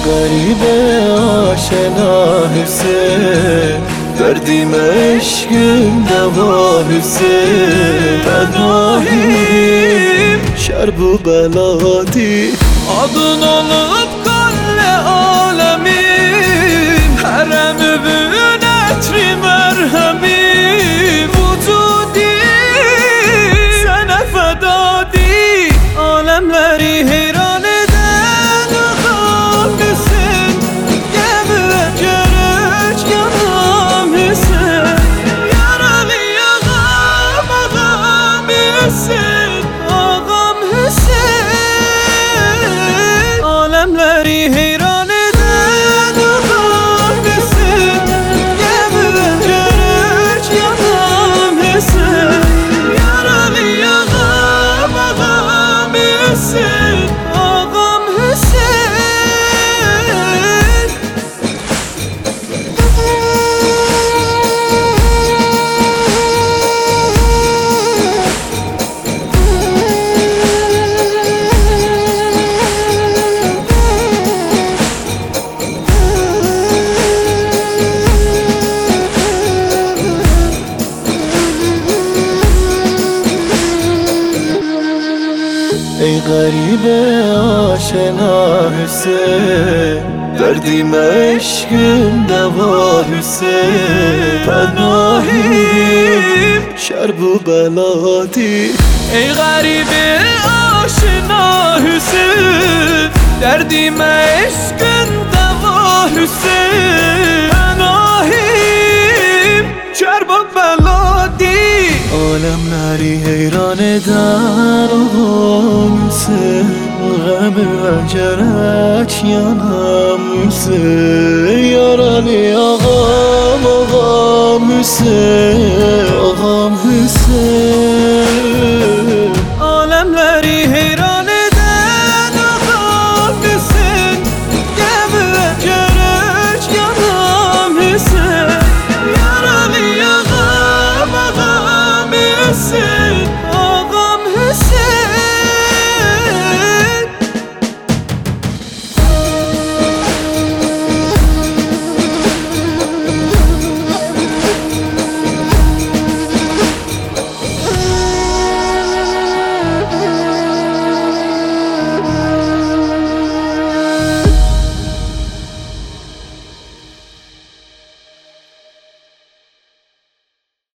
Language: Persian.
غریب آشنا حسین، دردیم عشقم دوا حسین، پناهیم شرب و بلادی adın olup kalle alemim, herem övün etri merhemim, vücudi sana fedadi, alemleri heyran eden ağam Hüseyin, gemi ve görüş yanam Hüseyin, yaralı ağam ağam Hüseyin, ağam Hüseyin, alemleri heyran eden ağam Hüseyin, gemi ve görüş yanam Hüseyin, yaralı ağam ağam Hüseyin, ağam Hüseyin. ای غریب آشنا حسین، دردیم عشقم دوا حسین، پناهیم شرب و بلادی Ey garibi aşina Hüseyin, derdime eşkın deva Hüseyin, penahim çerba beladi. عالمleri heyran eder ağam Hüseyin، غم و cerek yanam Hüseyin، yaralı ağam ağam Hüseyin، ağam Hüseyin. Alemleri heyran eden ağam Hüseyin, gemi ve görüş yanam Hüseyin, yaralı ağam ağam Hüseyin.